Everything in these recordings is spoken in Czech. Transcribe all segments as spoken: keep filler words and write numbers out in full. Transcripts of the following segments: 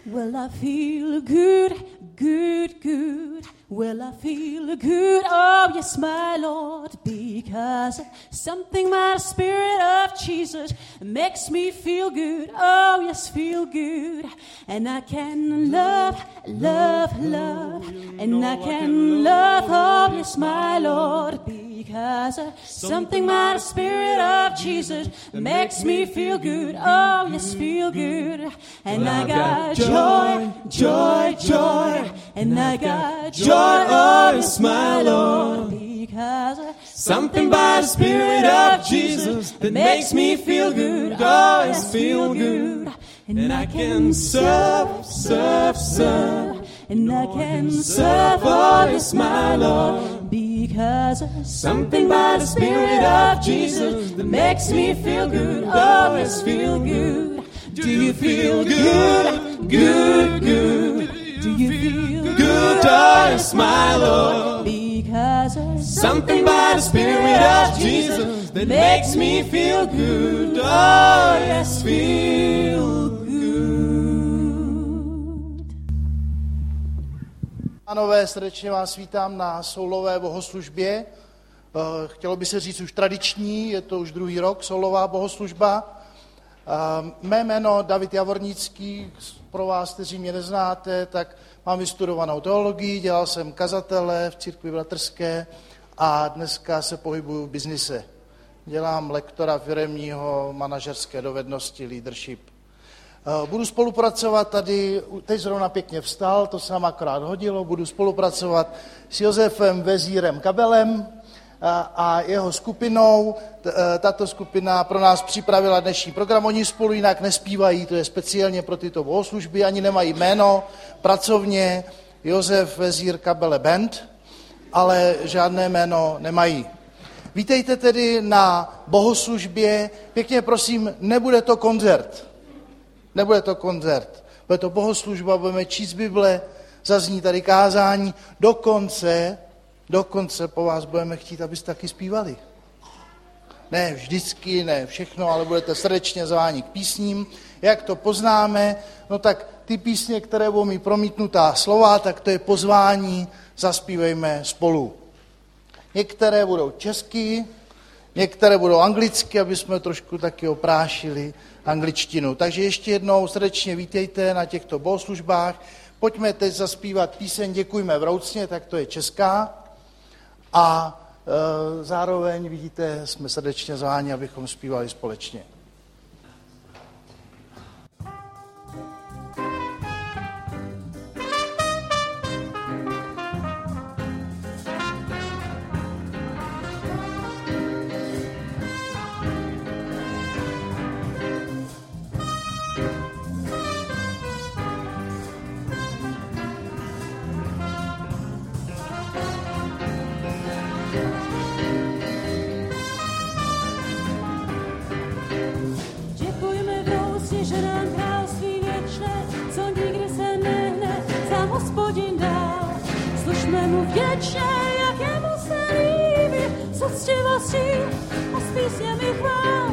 Well, I feel good, good, good. Well, I feel good, oh yes, my Lord, because something about the Spirit of Jesus makes me feel good, oh yes, feel good. And I can love, love, love, and I can love, oh yes, my Lord, because something about the Spirit of Jesus makes me feel good, oh yes, feel good. And I got joy, joy, joy, and I got joy. Oh, yes, my Lord, because something by the Spirit of Jesus that makes me feel good. Oh, yes, feel good. And I can serve, serve, serve, and I can serve. Oh, yes, my Lord, because something by the Spirit of Jesus that makes me feel good. Oh, yes, feel good. Do you feel good, good, good? Do you feel good, oh yes, my Lord? Because something by the Spirit of Jesus that makes me feel good, oh yes, feel good. Pánové, srdečně vás vítám na soulové bohoslužbě. Chtělo by se říct už tradiční, je to už druhý rok soulová bohoslužba. Mé jméno David Javornický, pro vás, kteří mě neznáte, tak mám vystudovanou teologii, dělal jsem kazatele v církvi bratrské a dneska se pohybuju v biznise. Dělám lektora firemního, manažerské dovednosti, leadership. Budu spolupracovat tady, teď zrovna pěkně vstal, to se nám akorát hodilo, budu spolupracovat s Josefem Vezírem Kabelem a jeho skupinou. Tato skupina pro nás připravila dnešní program. Oni spolu jinak nespívají, to je speciálně pro tyto bohoslužby, ani nemají jméno pracovně Josef Vezír Kabele Band, ale žádné jméno nemají. Vítejte tedy na bohoslužbě. Pěkně prosím, nebude to koncert. Nebude to koncert. Bude to bohoslužba, budeme číst Bible, zazní tady kázání, dokonce Dokonce po vás budeme chtít, abyste taky zpívali. Ne vždycky, ne všechno, ale budete srdečně zváni k písním. Jak to poznáme? No tak ty písně, které budou mít promítnutá slova, tak to je pozvání, zaspívejme spolu. Některé budou česky, některé budou anglicky, aby jsme trošku taky oprášili angličtinu. Takže ještě jednou srdečně vítejte na těchto bohoslužbách. Pojďme teď zaspívat píseň Děkujme vroucně, tak to je česká. A e, zároveň, vidíte, jsme srdečně zváni, abychom zpívali společně. Že nám království věčné, co nikdy se nehne, sám Hospodin dal. Služme mu vděčně, jak jemu se líbí, s úctivostí a s písněmi chvál.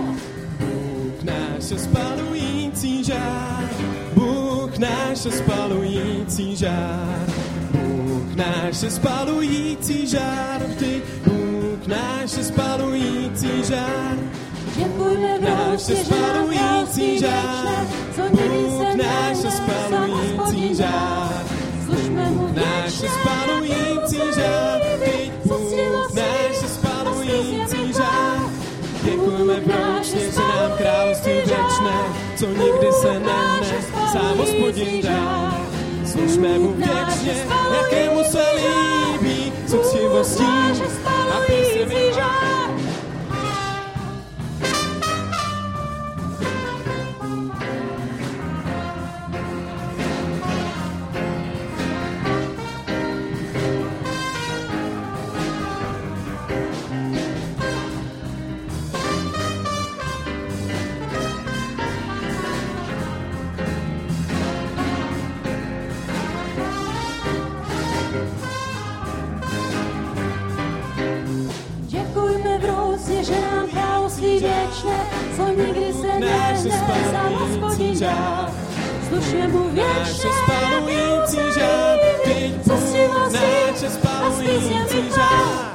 Bůh náš je spalující žár, Bůh náš je spalující žár, Bůh náš je spalující žár, vždy Bůh náš je spalující žár. Děkujme vroucně, že nám království věčné, co nikdy se nehne, sám Hospodin dal. Služme mu vděčně, spalující žár, vždyť Bůh náš je spalující žár. Děkujeme vroucně, že nám království věčné, co nikdy se nehne, sám Hospodin dal. Služme mu vděčně, jakému se líbí, s úctivostí a písněmi žár. věčné, co nikdy se nehne, sám Hospodin dal. vzduše mu věčné spalující žár, teď Bůh náš spalující žár.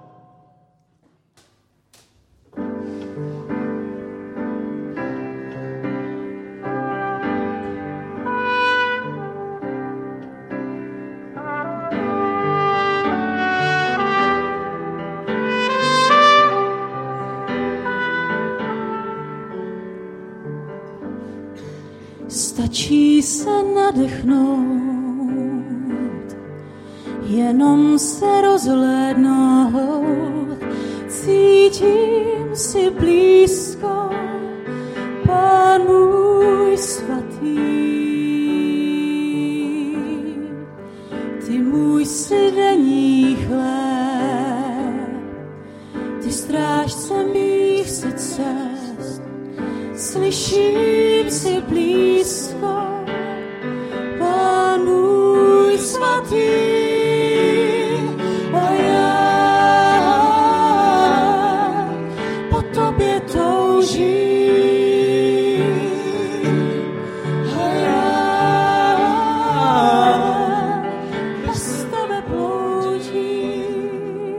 Stačí se nadechnout, jenom se rozhlédnout, cítím si blízko, Pán můj svatý. Ty můj denní chléb, ty strážce mých cest, slyším si blízko, Pán můj svatý. A já po tobě toužím. A já bez tebe bloudím.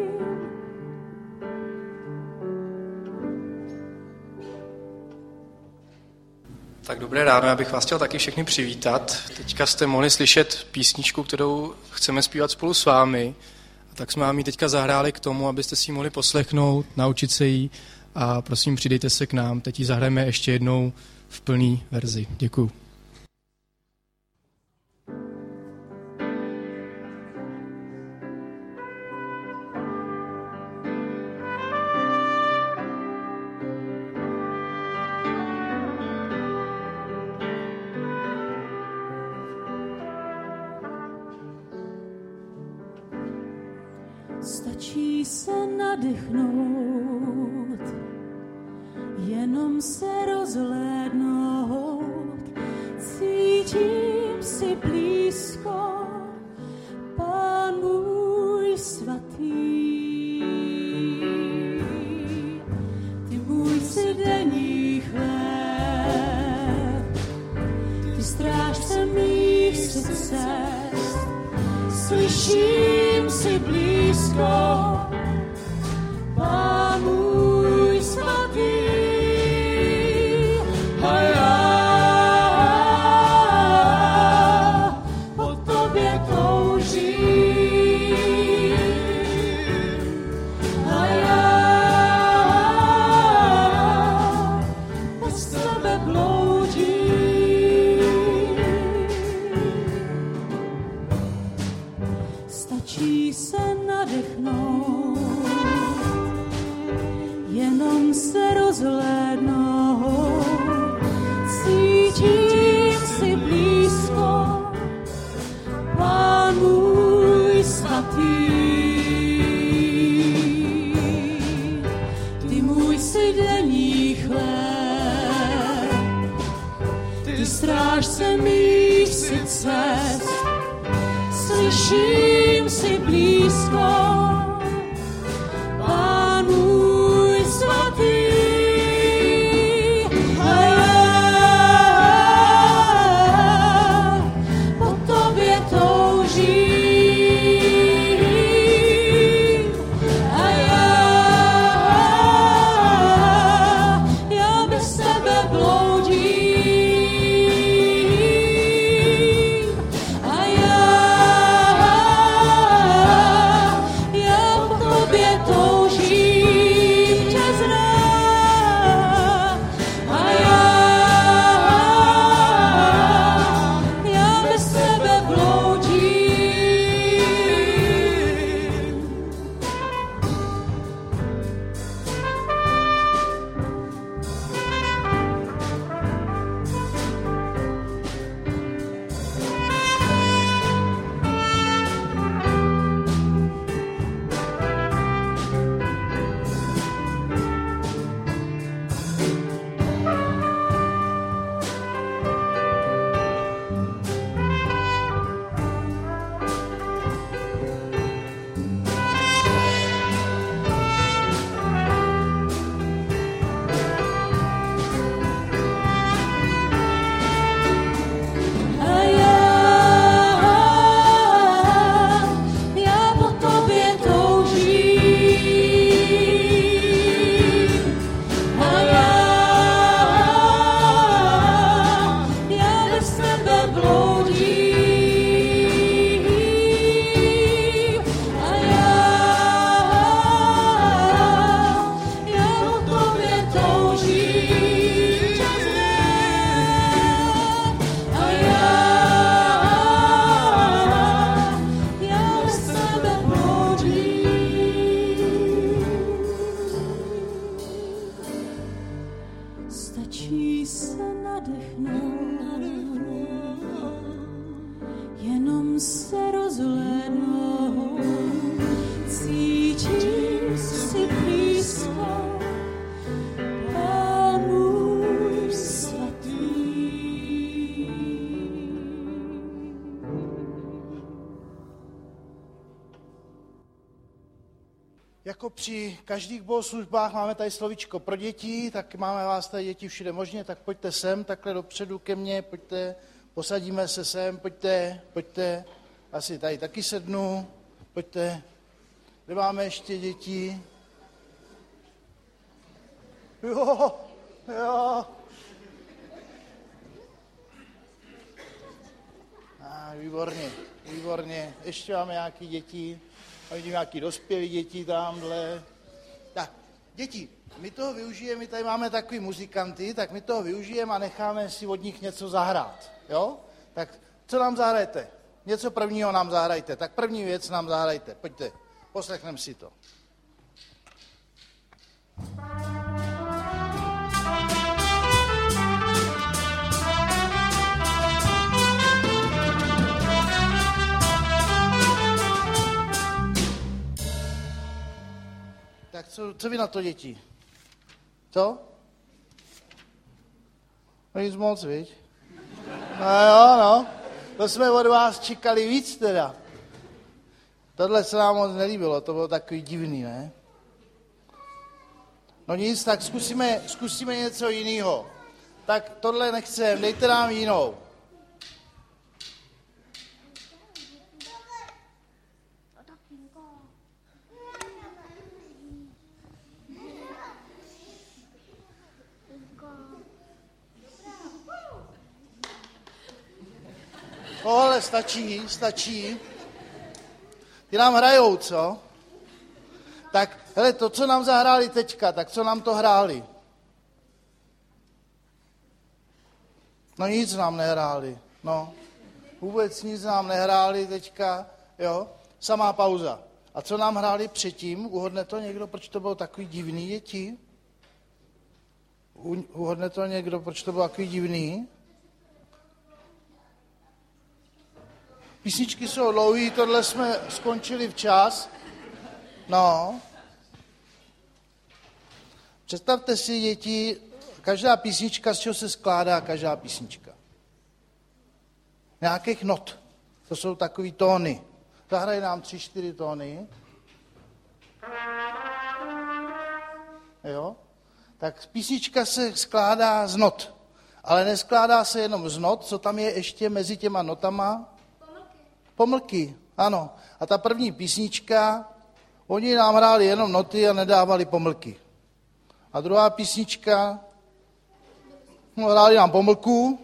Tak dobré ráno, já bych vás chtěl taky všechny přivítat. Teďka jste mohli slyšet písničku, kterou chceme zpívat spolu s vámi. A tak jsme vám ji teďka zahráli k tomu, abyste si ji mohli poslechnout, naučit se jí a prosím přidejte se k nám. Teď ji zahrajeme ještě jednou v plný verzi. Děkuju. Stačí se nadechnout, jenom se rozhlédnout, cítím si blízko, Pán můj svatý. Ty můj denní chléb, ty strážce mých cest, slyším si blízko, Pán můj svatý. A já po tobě toužím. A já bez tebe bloudím. Stačí se nadechnout, jenom se rozhlédnout, cítím si blízko, Pán můj svatý. Ty můj denní chléb, ty strážce mých cest, slyším si blízko, Pán můj svatý. A já po tobě toužím. A já, já bez tebe bloudím. A já, já sebe bloudím. A já, já o tobě toužím. A já, já bez sebe bloudím. Stačí se nadechnout, jenom se rozhlédnout, cítím si blízko, Pán můj svatý. Jako při každých bohoslužbách máme tady slovíčko pro děti, tak máme vás tady děti všude možně, tak pojďte sem, takhle dopředu ke mně, pojďte, posadíme se sem, pojďte, pojďte, asi tady taky sednu, pojďte, kde máme ještě děti? Jo, jo. A, výborně, výborně, ještě máme nějaký děti. A vidím nějaký dospělí děti tamhle. Tak, děti, my toho využijeme, my tady máme takový muzikanty, tak my toho využijeme a necháme si od nich něco zahrát, jo? Tak co nám zahrajete? Něco prvního nám zahrajte. Tak první věc nám zahrajte. Pojďte, poslechneme si to. Tak co, co vy na to, děti? Co? No nic moc, viď? No jo, no. To jsme od vás čekali víc teda. Tohle se nám moc nelíbilo, to bylo takový divný, ne? No nic, tak zkusíme, zkusíme něco jiného. Tak tohle nechcem, dejte nám jinou. Tohle stačí, stačí. Ty nám hrajou, co? Tak, hele, to, co nám zahráli teďka, tak co nám to hráli? No nic nám nehráli, no. Vůbec nic nám nehráli teďka, jo. Samá pauza. A co nám hráli předtím? Uhodne to někdo, proč to bylo takový divný, děti? Uhodne to někdo, proč to bylo takový divný? Písničky jsou dlouhý, tohle jsme skončili včas. No. Představte si, děti, každá písnička, z čeho se skládá každá písnička. Nějakých not. To jsou takový tóny. Zahrají nám tři, čtyři tóny. Jo? Tak písnička se skládá z not. Ale neskládá se jenom z not, co tam je ještě mezi těma notama? Pomlky, ano. A ta první písnička, oni nám hráli jenom noty a nedávali pomlky. A druhá písnička, no, hráli nám pomlku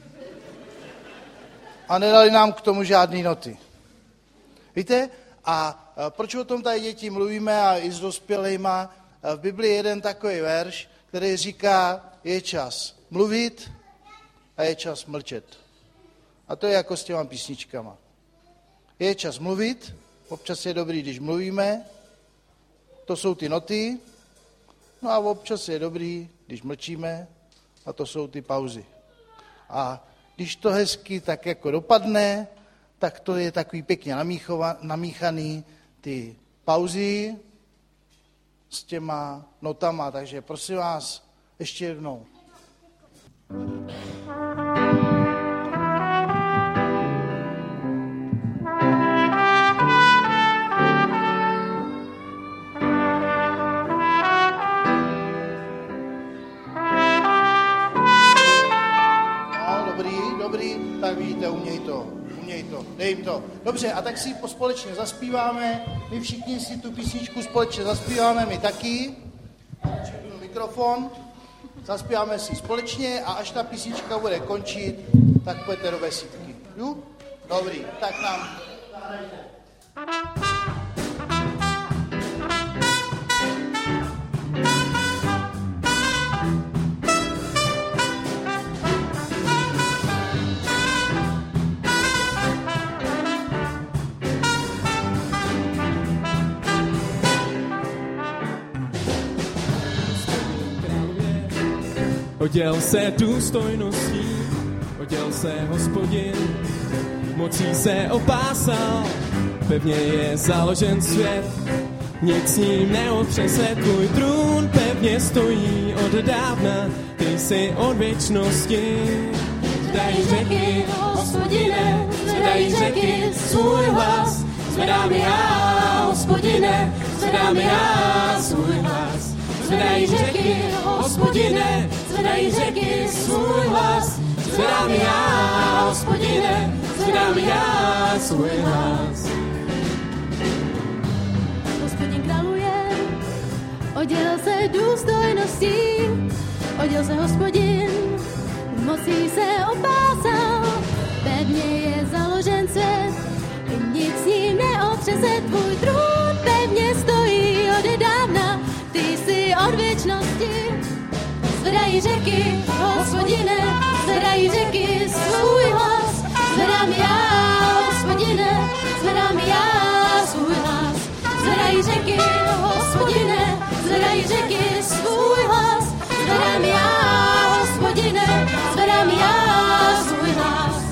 a nedali nám k tomu žádný noty. Víte? A proč o tom tady děti mluvíme a i s dospělejma? V Biblii je jeden takový verš, který říká, je čas mluvit a je čas mlčet. A to je jako s těma písničkama. Je čas mluvit, občas je dobrý, když mluvíme, to jsou ty noty, no a občas je dobrý, když mlčíme, a to jsou ty pauzy. A když to hezky tak jako dopadne, tak to je takový pěkně namíchaný ty pauzy s těma notama, takže prosím vás, ještě jednou. Tak vidíte, uměj to, uměj to, dej jim to. Dobře, a tak si společně zaspíváme, my všichni si tu písničku společně zaspíváme, my taky. Mikrofon, zaspíváme si společně a až ta písnička bude končit, Tak pojďte do besídky. Jo? Dobrý, tak nám... Oděl se důstojností, oděl se Hospodin, mocí se opásal, pevně je založen svět, nic s ním neotřese, tvůj trůn pevně stojí od dávna, ty jsi od věčnosti. Zvedají řeky, Hospodine, zvedají řeky, svůj hlas, zvedám já, Hospodine, zvedám já, svůj hlas. Zvedají řeky, Hospodine, zvedají řeky, svůj hlas. Zvedám já, Hospodine, zvedám já, svůj hlas. Hospodin králuje, oděl se důstojností, oděl se Hospodin, mocí se opásal, pevně je založen svět, nic s ním neotřese, tvůj trůn pevně stojí odedávna, ty jsi od věčnosti. Zvedají řeky, Hospodine, zvedají řeky, svůj hlas. Zvedám já, Hospodine, zvedám já, svůj hlas. Zvedají řeky, Hospodine, zvedají řeky, svůj hlas. Zvedám já, Hospodine, zvedám já, svůj hlas.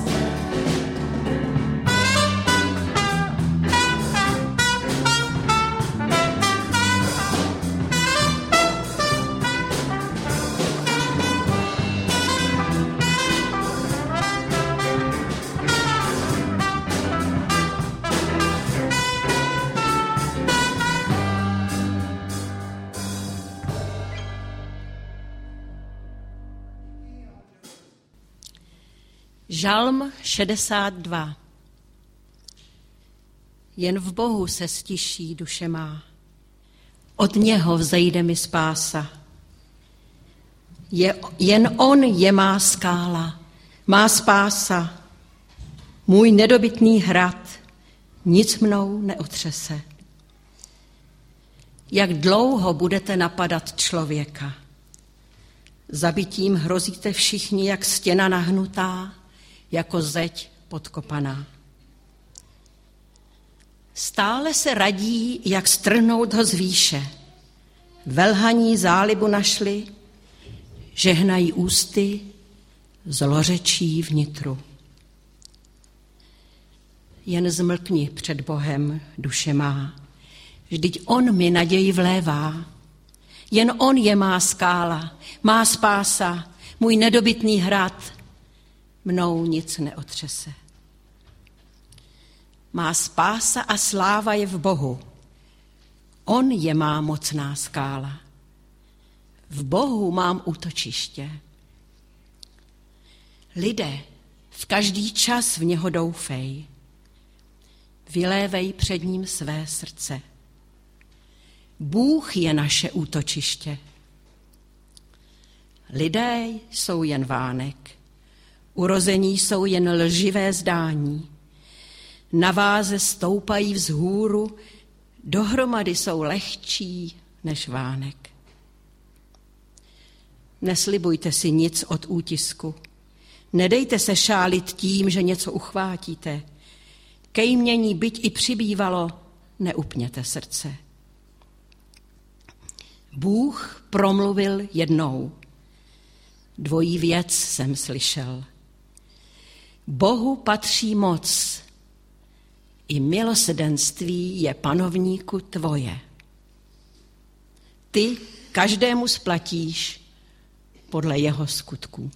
Žalm šedesát dva. Jen v Bohu se stiší duše má, od něho vzejde mi spása. Je, jen on je má skála, má spása, můj nedobytný hrad, nic mnou neotřese. Jak dlouho budete napadat člověka? Zabitím hrozíte všichni, jak stěna nahnutá, jako zeď podkopaná. Stále se radí, jak strhnout ho z výše. Velhaní zálibu našli, žehnají ústy, zlořečí vnitru. Jen zmlkni před Bohem, duše má, vždyť on mi naději vlévá. Jen on je má skála, má spása, můj nedobytný hrad, mnou nic neotřese. Má spása a sláva je v Bohu. On je má mocná skála. V Bohu mám útočiště. Lidé, v každý čas v něho doufej. Vylévej před ním své srdce. Bůh je naše útočiště. Lidé jsou jen vánek. Urození jsou jen lživé zdání. Na váze stoupají vzhůru, dohromady jsou lehčí než vánek. Neslibujte si nic od útisku. Nedejte se šálit tím, že něco uchvátíte. Ke jmění byť i přibývalo, neupněte srdce. Bůh promluvil jednou. Dvojí věc jsem slyšel. Bohu patří moc, i milosedenství je panovníku tvoje. Ty každému splatíš podle jeho skutků.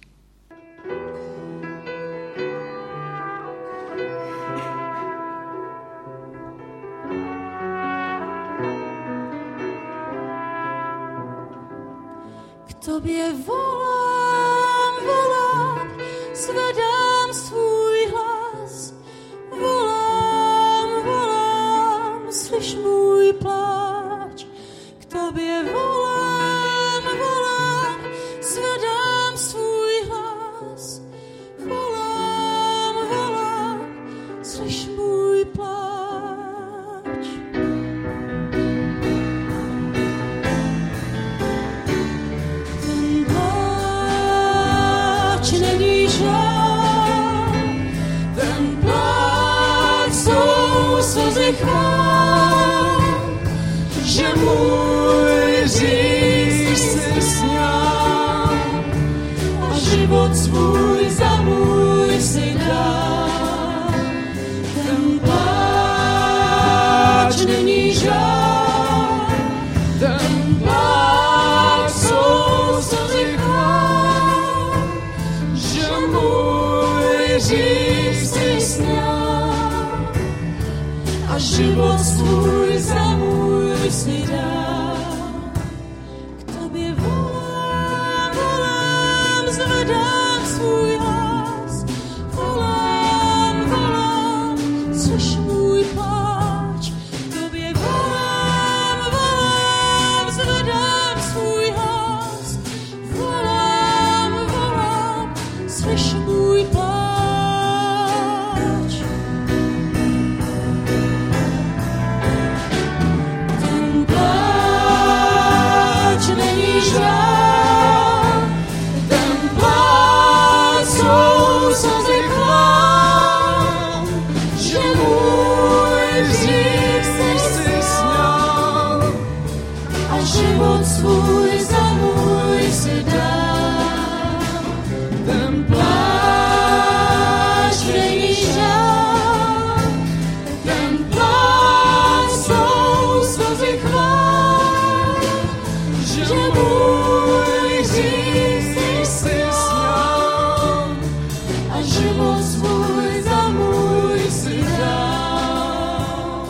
K tobě volám, volám, zvedám svůj hlas. Volám, volám, slyš můj pláč. K tobě volám, volám, zvedám svůj hlas. Volám, chvál, že můj říš si sňal a život svůj za můj si dal. Ten pláč není žál, ten pláč jsou slzy chvál, že můj říš si sňal a život svůj za můj si dal. K tobě volám, volám, zvedám svůj hlas, volám, volám, slyš můj pláč. K tobě volám, volám, zvedám svůj hlas, volám, volám, slyš můj pláč. Ten pláč není žál, ten pláč jsou slzy chvál, že můj hřích si sňal a život svůj za můj si dal. Ten pláč není žál, ten pláč jsou slzy chvál, že můj hřích si sňal a život svůj za můj si dal.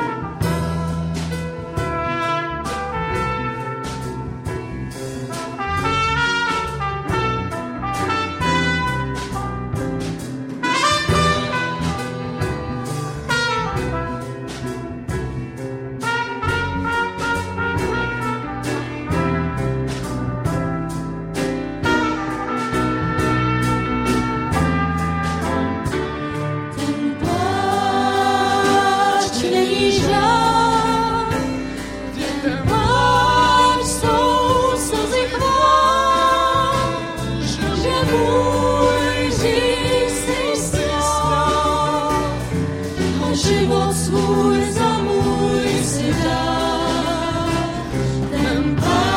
Ten pláč není žál, ten pláč jsou slzy chvál, že můj hřích si sňal a život svůj za můj si dal. Ten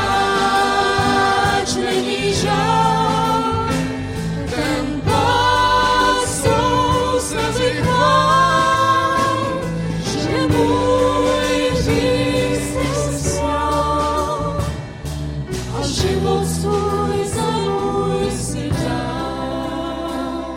pláč není žál, ten pláč jsou slzy chvál, že můj hřích si sňal a život svůj za můj si dal.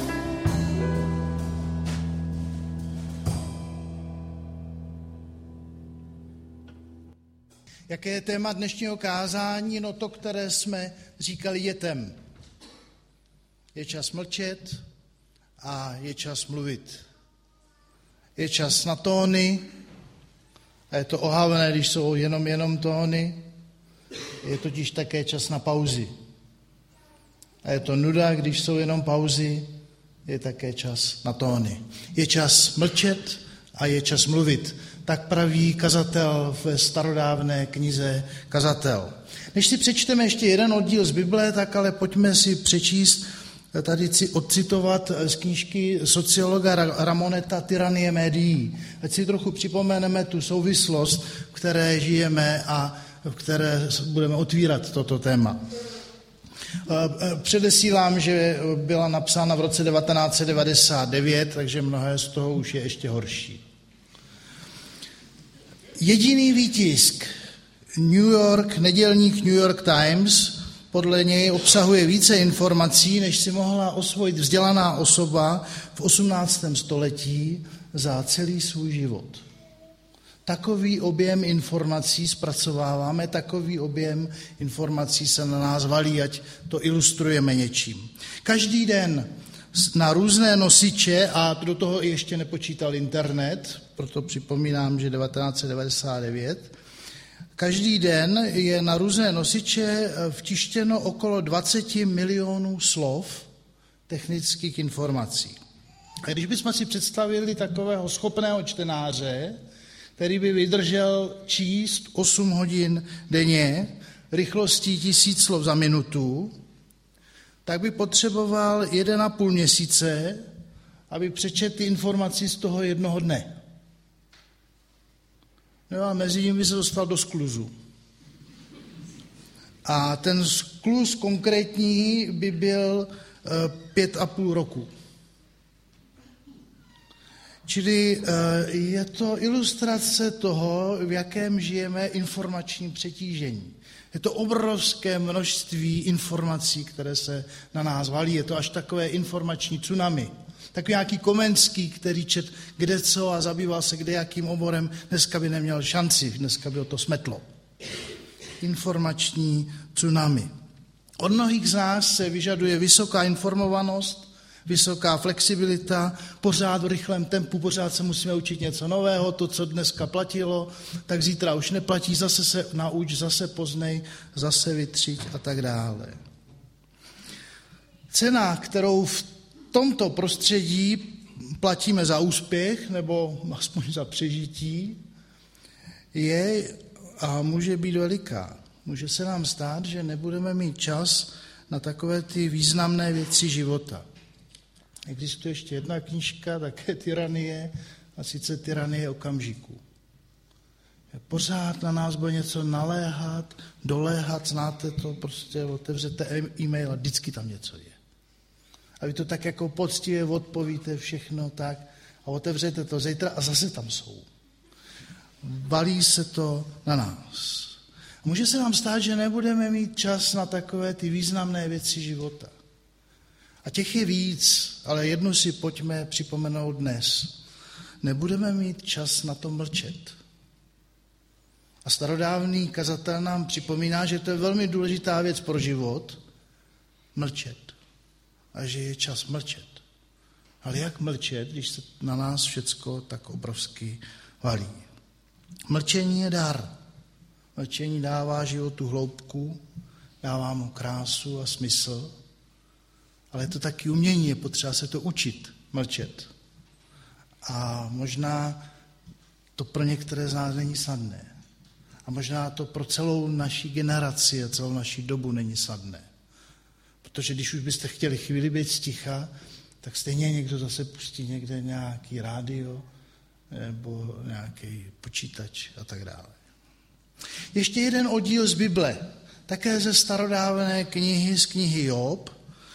Jaké je téma dnešního kázání? No to, které jsme říkali dětem. Je čas mlčet a je čas mluvit. Je čas na tóny a je to ohavené, když jsou jenom jenom tóny. Je totiž také čas na pauzy. A je to nuda, když jsou jenom pauzy, je také čas na tóny. Je čas mlčet a je čas mluvit. Tak praví kazatel ve starodávné knize Kazatel. Než si přečteme ještě jeden oddíl z Bible, tak ale pojďme si přečíst, tady si odcitovat z knížky sociologa Ramoneta Tyranie médií. Ať si trochu připomeneme tu souvislost, v které žijeme a v které budeme otvírat toto téma. Předesílám, že byla napsána v roce devatenáct set devadesát devět, takže mnohé z toho už je ještě horší. Jediný výtisk, New York, nedělník New York Times, podle něj obsahuje více informací, než si mohla osvojit vzdělaná osoba v osmnáctém století za celý svůj život. Takový objem informací zpracováváme, takový objem informací se na nás valí, ať to ilustrujeme něčím. Každý den na různé nosiče, a do toho ještě nepočítal internet, proto připomínám, že devatenáct set devadesát devět, každý den je na různé nosiče vtištěno okolo dvacet milionů slov technických informací. A když bychom si představili takového schopného čtenáře, který by vydržel číst osm hodin denně, rychlostí tisíc slov za minutu, tak by potřeboval jeden a půl měsíce, aby přečetl ty informaci z toho jednoho dne. No a mezi nimi by se dostal do skluzu. A ten skluz konkrétní by byl pět a půl roku. Čili je to ilustrace toho, v jakém žijeme informačním přetížení. Je to obrovské množství informací, které se na nás valí. Je to až takové informační tsunami. Takový nějaký Komenský, který čet kde co a zabýval se kde jakým oborem, dneska by neměl šanci, dneska by ho to smetlo. Informační tsunami. Od mnohých z nás se vyžaduje vysoká informovanost, vysoká flexibilita, pořád v rychlém tempu, pořád se musíme učit něco nového, to, co dneska platilo, tak zítra už neplatí, zase se nauč, zase poznej, zase vytřiď a tak dále. Cena, kterou v tomto prostředí platíme za úspěch, nebo aspoň za přežití, je a může být veliká. Může se nám stát, že nebudeme mít čas na takové ty významné věci života. Existuje ještě jedna knížka, také Tyranie, a sice Tyranie okamžiku. Pořád na nás bude něco naléhat, doléhat, znáte to, prostě otevřete e-mail a vždycky tam něco je. A vy to tak jako poctivě odpovíte všechno tak a otevřete to zítra a zase tam jsou. Valí se to na nás. Může se nám stát, že nebudeme mít čas na takové ty významné věci života. A těch je víc, ale jednu si pojďme připomenout dnes. Nebudeme mít čas na to mlčet. A starodávný kazatel nám připomíná, že to je velmi důležitá věc pro život, mlčet. A že je čas mlčet. Ale jak mlčet, když se na nás všecko tak obrovsky valí? Mlčení je dar. Mlčení dává životu hloubku, dává mu krásu a smysl, ale je to taky umění, je potřeba se to učit, mlčet. A možná to pro některé z nás není snadné. A možná to pro celou naši generaci a celou naši dobu není snadné. Protože když už byste chtěli chvíli být sticha, tak stejně někdo zase pustí někde nějaký rádio nebo nějaký počítač a tak dále. Ještě jeden oddíl z Bible, také ze starodávné knihy, z knihy Job.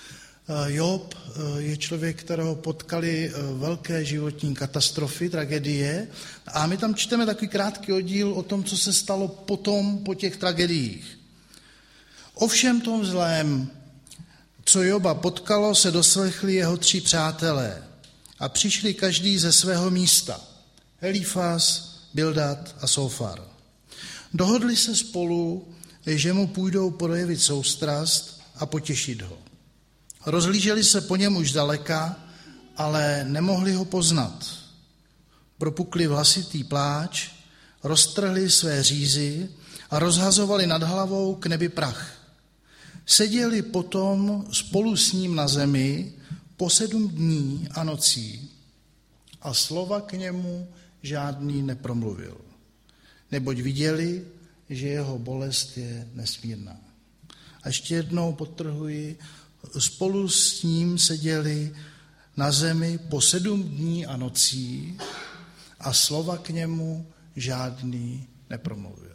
Job je člověk, kterého potkali velké životní katastrofy, tragédie. A my tam čteme takový krátký oddíl o tom, co se stalo potom po těch tragédiích. O všem tom zlém, co Joba potkalo, se doslechli jeho tři přátelé a přišli každý ze svého místa. Elifas, Bildad a Sofar. Dohodli se spolu, že mu půjdou projevit soustrast a potěšit ho. Rozhlíželi se po něm už daleka, ale nemohli ho poznat. Propukli v hlasitý pláč, roztrhli své řízy a rozhazovali nad hlavou k nebi prach. Seděli potom spolu s ním na zemi po sedm dní a nocí a slova k němu žádný nepromluvil, neboť viděli, že jeho bolest je nesmírná. A ještě jednou podtrhuji, spolu s ním seděli na zemi po sedm dní a nocí a slova k němu žádný nepromluvil.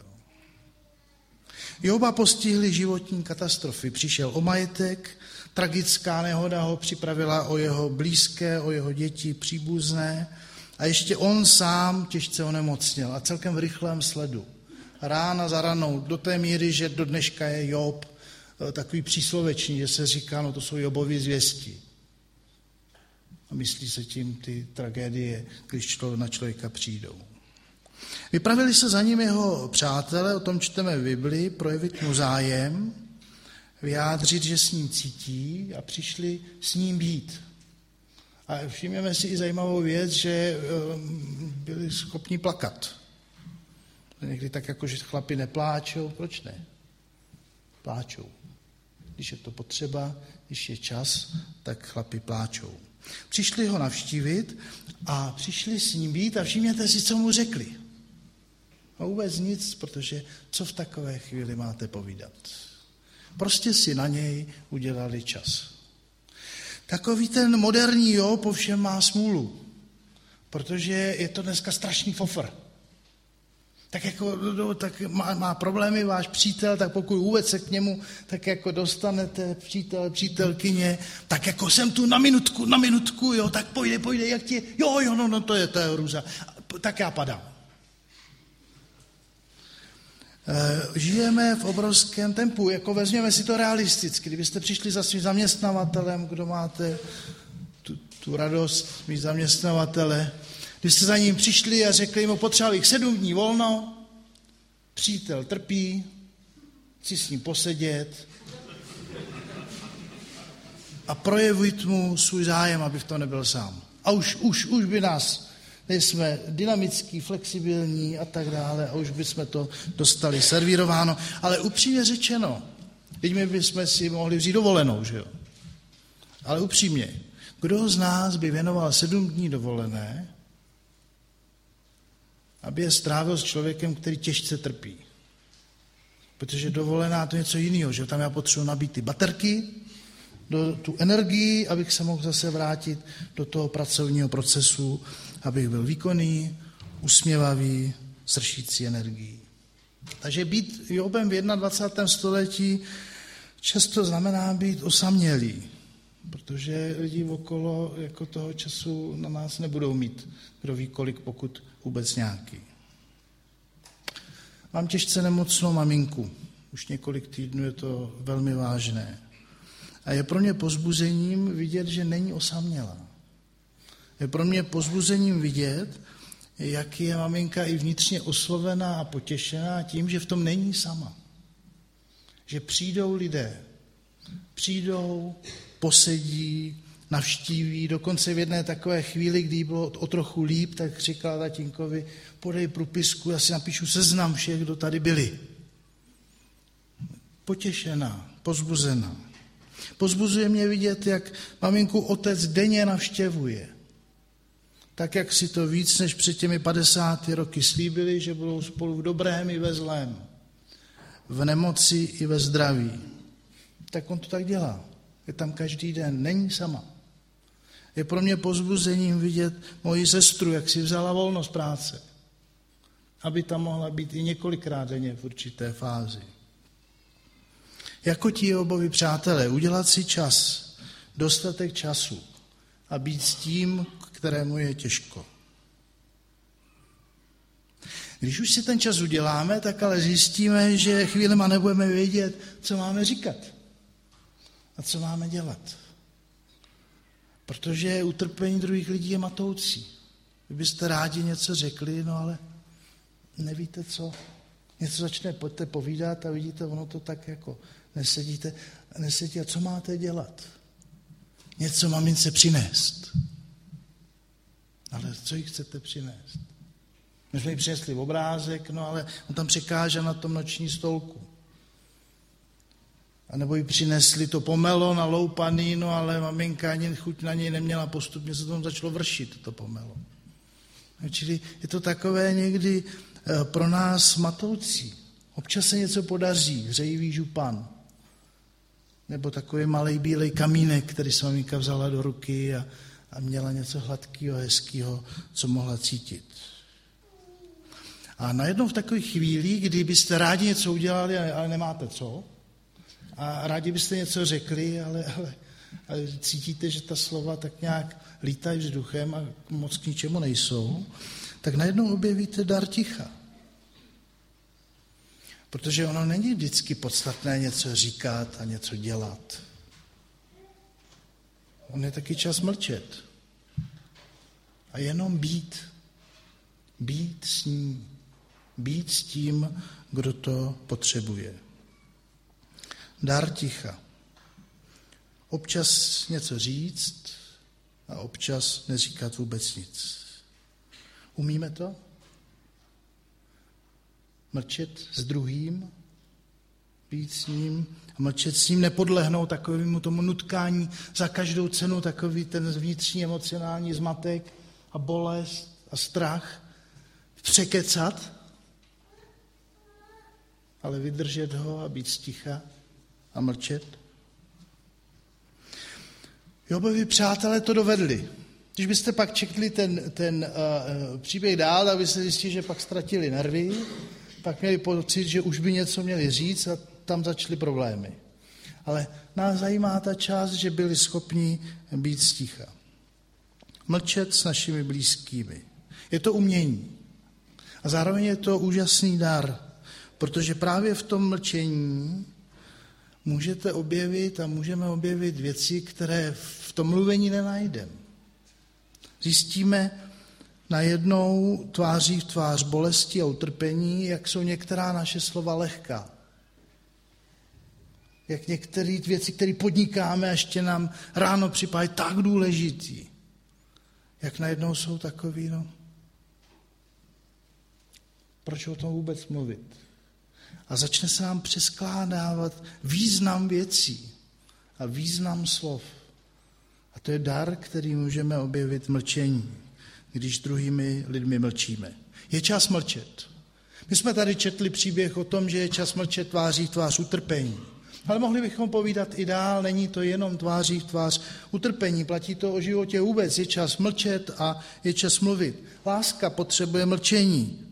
Joba postihly životní katastrofy. Přišel o majetek, tragická nehoda ho připravila o jeho blízké, o jeho děti, příbuzné a ještě on sám těžce onemocněl a celkem v rychlém sledu. Rána za ranou, do té míry, že do dneška je Job takový příslovečný, že se říká, no to jsou Jobovy zvěsti. A myslí se tím ty tragédie, když na člověka přijdou. Vypravili se za ním jeho přátelé, o tom čteme v Biblii, projevit mu zájem, vyjádřit, že s ním cítí a přišli s ním být. A všimněme si i zajímavou věc, že byli schopni plakat. Někdy tak jako, že chlapi nepláčou, proč ne? Pláčou. Když je to potřeba, když je čas, tak chlapi pláčou. Přišli ho navštívit a přišli s ním být a všimněte si, co mu řekli. A vůbec nic, protože co v takové chvíli máte povídat? Prostě si na něj udělali čas. Takový ten moderní Job ovšem má smůlu, protože je to dneska strašný fofr. Tak jako no, tak má, má problémy váš přítel, tak pokud vůbec se k němu tak jako dostanete, přítel, přítelkyně, tak jako jsem tu na minutku, na minutku, jo, tak pojde, pojde, jak ti, jo, jo, no, no to je, to je hrůza. Tak já padám. E, žijeme v obrovském tempu, jako vezměme si to realisticky. Kdybyste přišli za svým zaměstnavatelem, kdo máte tu, tu radost mít zaměstnavatele, když jste za ním přišli a řekli mu, potřeboval bych sedm dní volno, přítel trpí, chci s ním posedět a projevit mu svůj zájem, aby v tom nebyl sám. A už, už, už by nás, nejsme dynamický, flexibilní a tak dále a už bychom to dostali servírováno. Ale upřímně řečeno, teď my bychom si mohli vzít dovolenou, že jo? Ale upřímně, kdo z nás by věnoval sedm dní dovolené, aby je strávil s člověkem, který těžce trpí. Protože dovolená to je něco jiného, že tam já potřebuji nabít ty baterky, do, tu energii, abych se mohl zase vrátit do toho pracovního procesu, abych byl výkonný, usměvavý, sršící energií. Takže být Jobem v dvacátém prvním století často znamená být osamělý, protože lidi okolo jako toho času na nás nebudou mít, kdo ví kolik, pokud vůbec nějaký. Mám těžce nemocnou maminku. Už několik týdnů je to velmi vážné. A je pro mě povzbuzením vidět, že není osamělá. Je pro mě povzbuzením vidět, jak je maminka i vnitřně oslovená a potěšená tím, že v tom není sama. Že přijdou lidé, přijdou, posedí, navštíví, dokonce v jedné takové chvíli, kdy bylo o trochu líp, tak říkala tatínkovi, podej průpisku, já si napíšu seznam všech, kdo tady byli. Potěšená, pozbuzená. Pozbuzuje mě vidět, jak maminku otec denně navštěvuje. Tak, jak si to víc než před těmi padesáti roky slíbili, že budou spolu v dobrém i ve zlém, v nemoci i ve zdraví. Tak on to tak dělá. Je tam každý den, není sama. Je pro mě povzbuzením vidět moji sestru, jak si vzala volno z práce, aby tam mohla být i několikrát denně v určité fázi. Jako ti Jobovi přátelé, udělat si čas, dostatek času a být s tím, kterému je těžko. Když už si ten čas uděláme, tak ale zjistíme, že chvílema nebudeme vědět, co máme říkat a co máme dělat. Protože utrpení druhých lidí je matoucí. Vy byste rádi něco řekli, no ale nevíte co. Něco začne, pojďte povídat a vidíte, ono to tak jako nesedíte, nesedí. A co máte dělat? Něco mamince přinést. Ale co jí chcete přinést? My jsme jí přinesli obrázek, no ale on tam překáže na tom noční stolku. A nebo jí přinesli to pomelo naloupaný, no ale maminka ani chuť na něj neměla, postupně se tomu začalo vršit, to pomelo. Čili je to takové někdy pro nás matoucí. Občas se něco podaří, hřejivý župan. Nebo takový malej bílej kamínek, který se maminka vzala do ruky a, a měla něco hladkého, hezkého, co mohla cítit. A najednou v takové chvíli, kdy byste rádi něco udělali, ale nemáte co, a rádi byste něco řekli, ale, ale, ale cítíte, že ta slova tak nějak lítají vzduchem a moc k ničemu nejsou, tak najednou objevíte dar ticha. Protože ono není vždycky podstatné něco říkat a něco dělat. On je taky čas mlčet. A jenom být. Být s ním. Být s tím, kdo to potřebuje. Dar ticha. Občas něco říct a občas neříkat vůbec nic. Umíme to? Mlčet s druhým, být s ním a mlčet s ním, nepodlehnout takovému tomu nutkání za každou cenu, takový ten vnitřní emocionální zmatek a bolest a strach, překecat, ale vydržet ho a být sticha a mlčet. Jobovi přátelé to dovedli. Když byste pak čekli ten, ten uh, příběh dál, tak byste zjistili, že pak ztratili nervy, pak měli pocit, že už by něco měli říct a tam začaly problémy. Ale nás zajímá ta část, že byli schopni být sticha. Mlčet s našimi blízkými. Je to umění. A zároveň je to úžasný dar, protože právě v tom mlčení můžete objevit a můžeme objevit věci, které v tom mluvení nenajdeme. Zjistíme najednou tváří v tvář bolesti a utrpení, jak jsou některá naše slova lehká. Jak některé věci, které podnikáme, a ještě nám ráno připadají tak důležitý. Jak najednou jsou takový, no. Proč o tom vůbec mluvit? A začne se nám přeskládávat význam věcí a význam slov. A to je dar, který můžeme objevit v mlčení, když druhými lidmi mlčíme. Je čas mlčet. My jsme tady četli příběh o tom, že je čas mlčet tváří v tvář utrpení. Ale mohli bychom povídat i dál, není to jenom tváří v tvář utrpení, platí to o životě vůbec. Je čas mlčet a je čas mluvit. Láska potřebuje mlčení.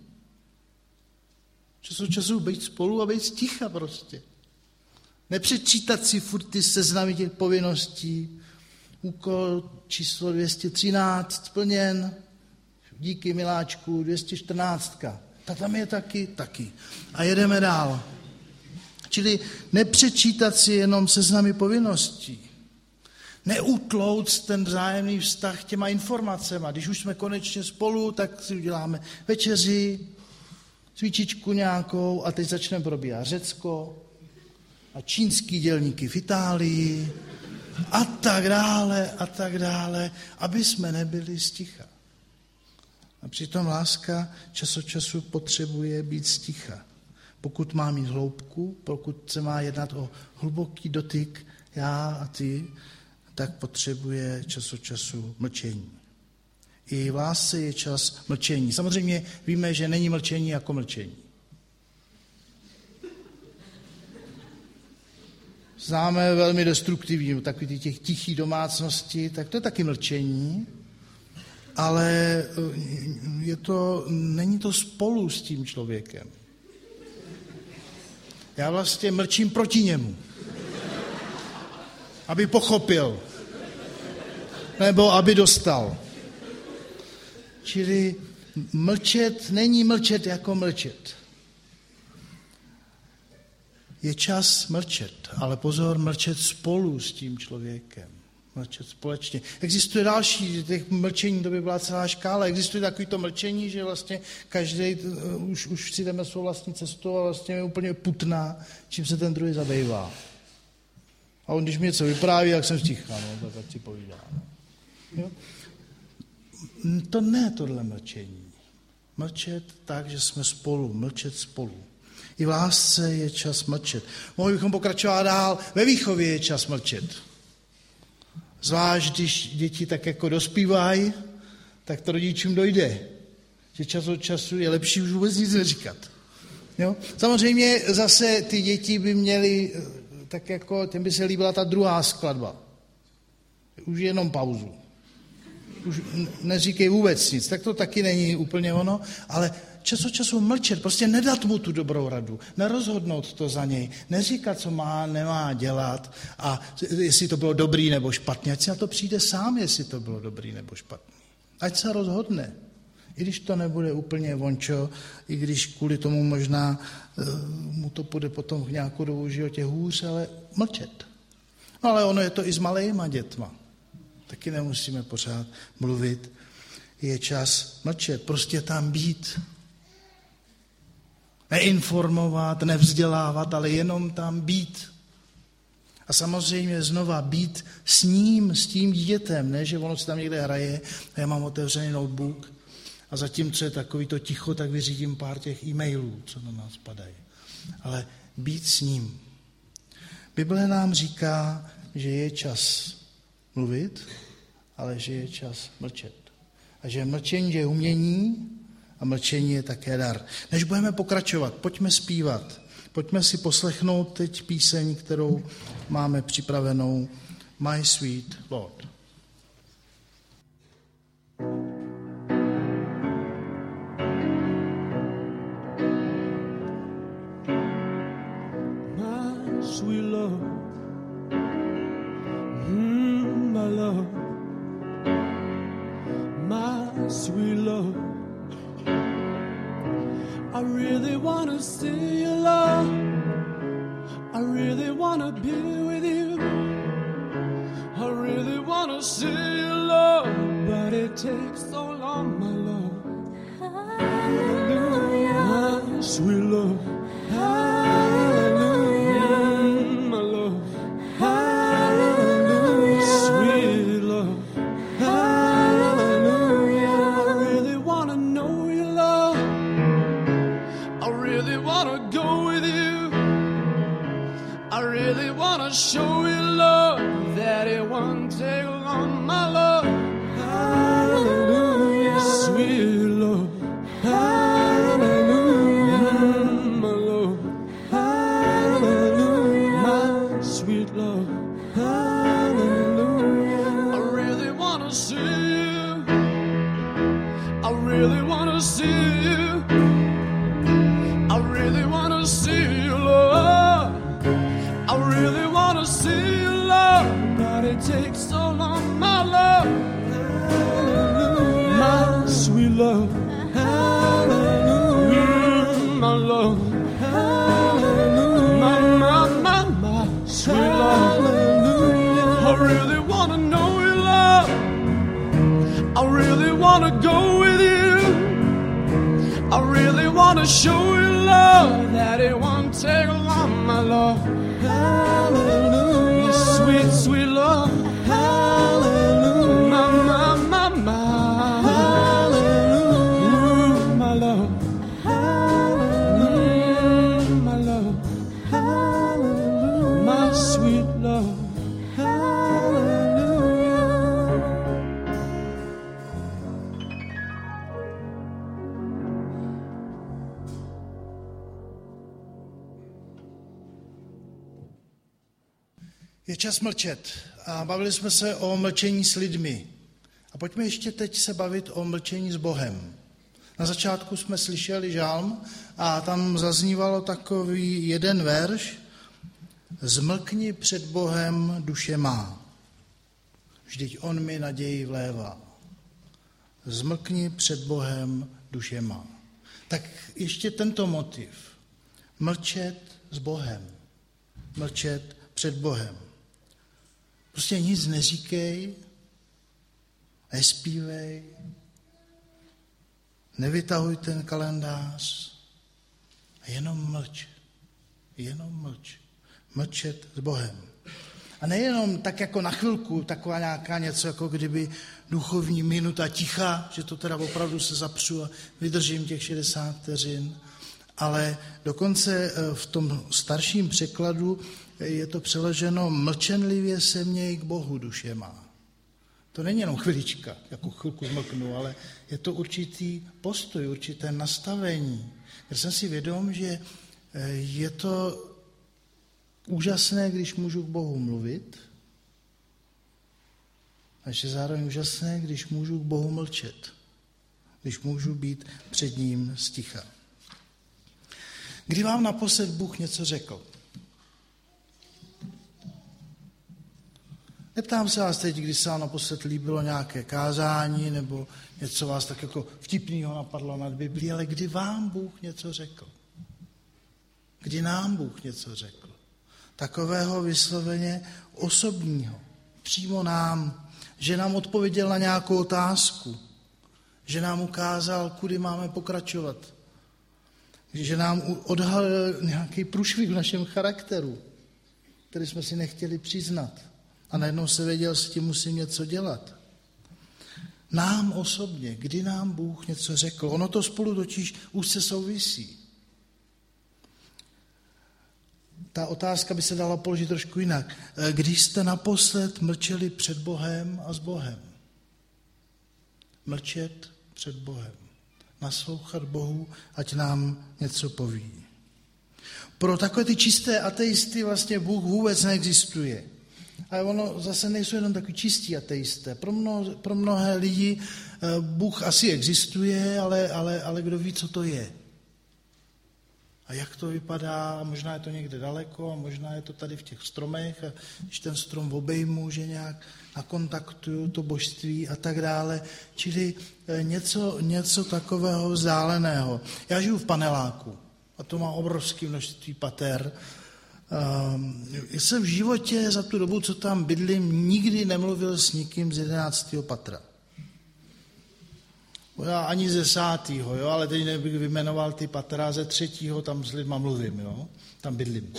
Času času být spolu a být ticha prostě. Nepřečítat si furt ty seznamy těch povinností. Úkol číslo dvě stě třináct splněn, díky miláčku, dvě stě čtrnáct. Ta tam je taky, taky. A jedeme dál. Čili nepřečítat si jenom seznamy povinností. Neutlouct ten vzájemný vztah těma informacemi. Když už jsme konečně spolu, tak si uděláme večeři, cvičičku nějakou a teď začneme probíhat Řecko a čínský dělníky v Itálii a tak dále a tak dále, aby jsme nebyli sticha. A přitom láska čas od času potřebuje být sticha. Pokud má mít hloubku, pokud se má jednat o hluboký dotyk já a ty, tak potřebuje čas od času mlčení. I v lásce je čas mlčení. Samozřejmě víme, že není mlčení jako mlčení. Známe velmi destruktivní, takový těch tichých domácností, tak to je taky mlčení, ale je to, není to spolu s tím člověkem. Já vlastně mlčím proti němu, aby pochopil, nebo aby dostal. Čili mlčet není mlčet jako mlčet. Je čas mlčet, ale pozor, mlčet spolu s tím člověkem. Mlčet společně. Existuje další, těch mlčení, to by byla celá škála. Existuje takovýto mlčení, že vlastně každý už, už si jdeme svou vlastní cestou a vlastně je úplně putná, čím se ten druhý zabývá. A on, když mi něco vypráví, jak jsem sticha, no, tak si povídá. Jo? To ne tohle mlčení. Mlčet tak, že jsme spolu, mlčet spolu. I v lásce je čas mlčet. Mohli bychom pokračovat dál, ve výchově je čas mlčet. Zvlášť, když děti tak jako dospívají, tak to rodičům dojde. Že čas od času je lepší už vůbec nic neříkat. Jo? Samozřejmě zase ty děti by měly, tak jako těm by se líbila ta druhá skladba. Už jenom pauzu. Už neříkej vůbec nic, tak to taky není úplně ono, ale čas od času mlčet, prostě nedat mu tu dobrou radu, nerozhodnout to za něj, neříkat, co má, nemá dělat a jestli to bylo dobrý nebo špatně, ať si na to přijde sám, jestli to bylo dobrý nebo špatný. Ať se rozhodne, i když to nebude úplně vončo, i když kvůli tomu možná uh, mu to půjde potom v nějakou dobu v životě hůř, ale mlčet. No ale ono je to i s malejma dětma. Taky nemusíme pořád mluvit. Je čas mlčet, prostě tam být. Neinformovat, nevzdělávat, ale jenom tam být. A samozřejmě znova být s ním, s tím dítětem, ne, že ono se tam někde hraje a já mám otevřený notebook a zatímco je takový to ticho, tak vyřídím pár těch e-mailů, co na nás padají. Ale být s ním. Bible nám říká, že je čas mluvit, ale že je čas mlčet. A že mlčení je umění a mlčení je také dar. Než budeme pokračovat, pojďme zpívat. Pojďme si poslechnout teď píseň, kterou máme připravenou, My Sweet Lord. sweet love. I really want to see your love. I really want to be with you. I really want to see your love, but it takes so long, my love. Hallelujah, my sweet love. Hallelujah, my love. Hallelujah, sweet love. Hallelujah, I really want to know your love. I really want to go with you. I really want to show you love, that it won't take long, my love. Hallelujah, sweet love. Hallelujah, my love. Hallelujah, my sweet love. Hallelujah, I really want to see you. I really want to see you. I really want to see you, Lord. I really want to see you, Lord, but it takes so long, my love. Hallelujah, my sweet love. Hallelujah, my love. Hallelujah, my, my, my, my sweet love. Hallelujah, I really want to know you, love. I really want to go with you. I really want to show you love, that it won't take long, my love. Hallelujah, sweet, sweet love. Hallelujah, my, my, my, my. Hallelujah, my love. Hallelujah, my love. Hallelujah, my sweet love. Je čas mlčet a bavili jsme se o mlčení s lidmi. A pojďme ještě teď se bavit o mlčení s Bohem. Na začátku jsme slyšeli žálm a tam zaznívalo takový jeden verš. Zmlkni před Bohem, duše má, vždyť on mi naději vlévá. Zmlkni před Bohem, duše má. Tak ještě tento motiv. Mlčet s Bohem. Mlčet před Bohem. Prostě nic neříkej, nespívej, nevytahuj ten kalendář a jenom mlč. Jenom mlč. Mlčet s Bohem. A nejenom tak jako na chvilku, taková nějaká něco, jako kdyby duchovní minuta ticha, že to teda opravdu se zapřu a vydržím těch šedesát vteřin, ale dokonce v tom starším překladu je to přeloženo mlčenlivě se měj k Bohu, duše má. To není jenom chvilička, jako chvilku zmlknu, ale je to určitý postoj, určité nastavení. Já jsem si vědom, že je to úžasné, když můžu k Bohu mluvit, a je zároveň úžasné, když můžu k Bohu mlčet, když můžu být před ním sticha. Kdy vám naposled Bůh něco řekl? Neptám se vás teď, když se vám naposled líbilo nějaké kázání nebo něco vás tak jako vtipného napadlo nad Biblí, ale kdy vám Bůh něco řekl? Kdy nám Bůh něco řekl? Takového vysloveně osobního, přímo nám, že nám odpověděl na nějakou otázku, že nám ukázal, kudy máme pokračovat, že nám odhalil nějaký průšvih v našem charakteru, který jsme si nechtěli přiznat. A najednou se věděl, s tím musím něco dělat. Nám osobně, kdy nám Bůh něco řekl, ono to spolu totiž úzce souvisí. Ta otázka by se dala položit trošku jinak. Když jste naposled mlčeli před Bohem a s Bohem? Mlčet před Bohem. Naslouchat Bohu, ať nám něco poví. Pro takové ty čisté ateisty vlastně Bůh vůbec neexistuje. Ale ono zase nejsou jenom takový čistí ateisté. Pro, mno, pro mnohé lidi Bůh asi existuje, ale, ale, ale kdo ví, co to je. A jak to vypadá, možná je to někde daleko, a možná je to tady v těch stromech, a když ten strom obejmu, že nějak nakontaktuju to božství a tak dále. Čili něco, něco takového vzdáleného. Já žiju v paneláku a to má obrovské množství pater. Já jsem v životě za tu dobu, co tam bydlím, nikdy nemluvil s nikým z jedenáctého patra. Já ani ze sátýho, jo, ale teď nebych vyjmenoval ty patra, ze třetího tam s lidma mluvím, jo, tam bydlím.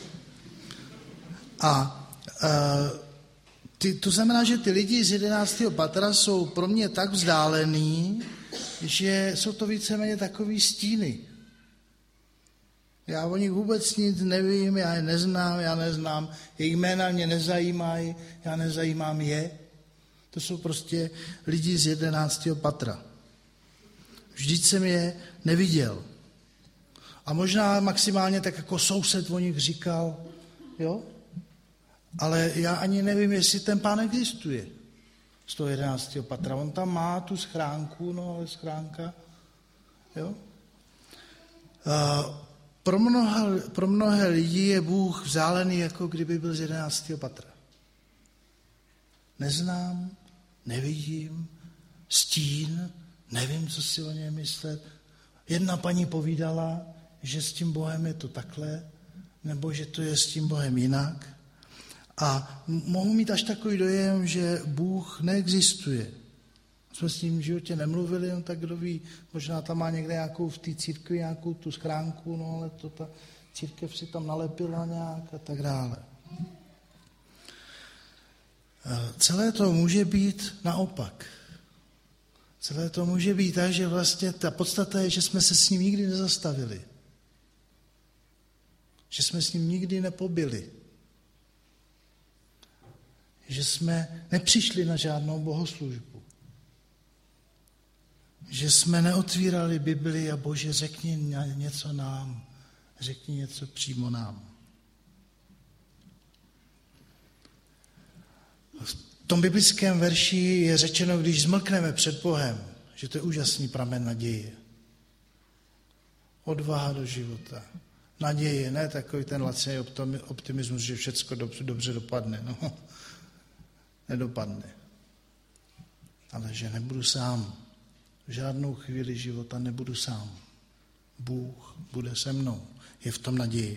A e, ty, to znamená, že ty lidi z jedenáctého patra jsou pro mě tak vzdálený, že jsou to víceméně takový stíny. Já o nich vůbec nic nevím, já je neznám, já neznám, jejich jména mě nezajímají, já nezajímám je. To jsou prostě lidi z jedenáctého patra. Vždyť jsem je neviděl. A možná maximálně tak jako soused o nich říkal, jo? Ale já ani nevím, jestli ten pán existuje z toho jedenáctého patra. On tam má tu schránku, no ale schránka, jo? Uh, pro, mnoha, pro mnohé lidi je Bůh vzdálený, jako kdyby byl z jedenáctého patra. Neznám, nevidím, stín, nevím, co si o něm myslet. Jedna paní povídala, že s tím Bohem je to takhle, nebo že to je s tím Bohem jinak. A mohu mít až takový dojem, že Bůh neexistuje. Jsme s ním v životě nemluvili, no tak kdo ví, možná tam má někde nějakou v té církvi nějakou tu schránku, no ale to ta církev si tam nalepila nějak a tak dále. Celé to může být naopak. Celé to může být tak, že vlastně ta podstata je, že jsme se s ním nikdy nezastavili. Že jsme s ním nikdy nepobyli. Že jsme nepřišli na žádnou bohoslužbu. Že jsme neotvírali Bibli a Bože, řekni něco nám. Řekni něco přímo nám. V tom biblickém verši je řečeno, když zmlkneme před Bohem, že to je úžasný pramen naděje. Odvaha do života. Naděje, ne takový ten laciný optimismus, že všecko dobře, dobře dopadne. No, nedopadne. Ale že nebudu sám. V žádnou chvíli života nebudu sám. Bůh bude se mnou. Je v tom naděje.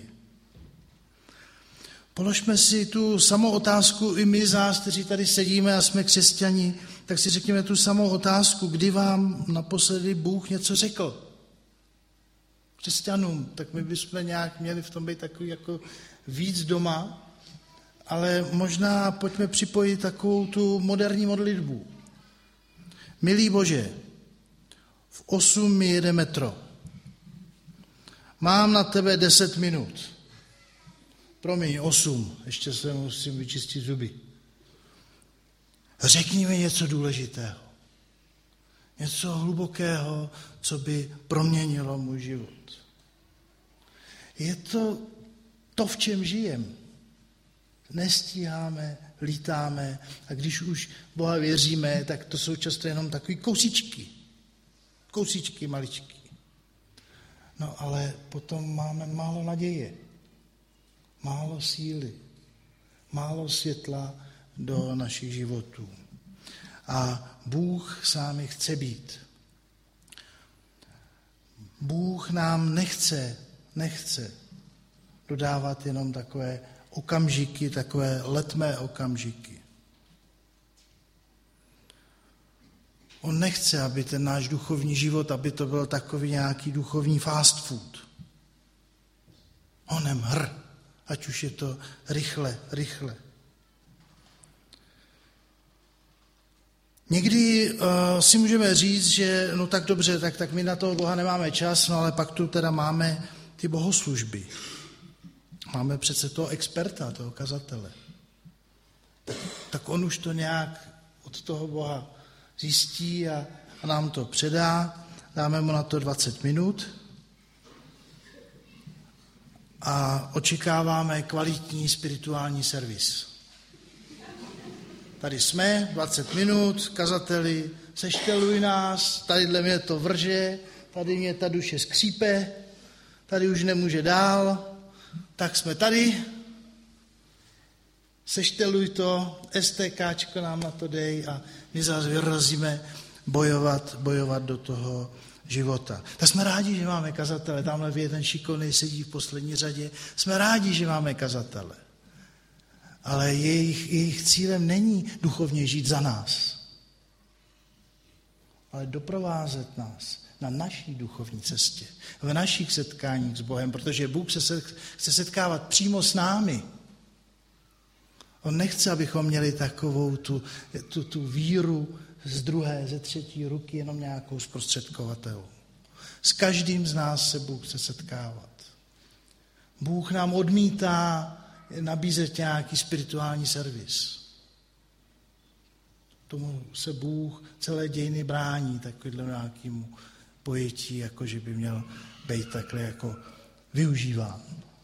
Položme si tu samou otázku, i my z nás, kteří tady sedíme a jsme křesťani, tak si řekněme tu samou otázku, kdy vám naposledy Bůh něco řekl. Křesťanům, tak my bychom nějak měli v tom být takový jako víc doma, ale možná pojďme připojit takovou tu moderní modlitbu. Milý Bože, v osm mi jede metro. Mám na tebe deset minut. Promiň, osm, ještě se musím vyčistit zuby. Řekni mi něco důležitého. Něco hlubokého, co by proměnilo můj život. Je to to, v čem žijem. Nestíháme, lítáme a když už Boha věříme, tak to jsou často jenom takový kousíčky. Kousíčky maličky. No ale potom máme málo naděje. Málo síly, málo světla do našich životů. A Bůh s námi chce být. Bůh nám nechce, nechce dodávat jenom takové okamžiky, takové letmé okamžiky. On nechce, aby ten náš duchovní život, aby to byl takový nějaký duchovní fast food. Onem hr. Ať už je to rychle, rychle. Někdy uh, si můžeme říct, že no tak dobře, tak, tak my na toho Boha nemáme čas, no ale pak tu teda máme ty bohoslužby. Máme přece toho experta, toho kazatele. Tak, tak on už to nějak od toho Boha zjistí a, a nám to předá. Dáme mu na to dvacet minut. A očekáváme kvalitní spirituální servis. Tady jsme, dvacet minut, kazateli, sešteluj nás, tadyhle mě to vrže, tady mě ta duše skřípe, tady už nemůže dál, tak jsme tady, sešteluj to, STKčko nám na to dej a my zase vyrazíme bojovat, bojovat do toho života. Tak jsme rádi, že máme kazatele, tamhle jeden šikovný sedí v poslední řadě, jsme rádi, že máme kazatele. Ale jejich, jejich cílem není duchovně žít za nás, ale doprovázet nás na naší duchovní cestě, v našich setkáních s Bohem, protože Bůh se chce setkávat přímo s námi. On nechce, abychom měli takovou tu, tu, tu víru z druhé, ze třetí ruky, jenom nějakou zprostředkovatelů. S každým z nás se Bůh chce setkávat. Bůh nám odmítá nabízet nějaký spirituální servis. Tomu se Bůh celé dějiny brání, takovému nějakému pojetí, jako že by měl být takhle jako využíván.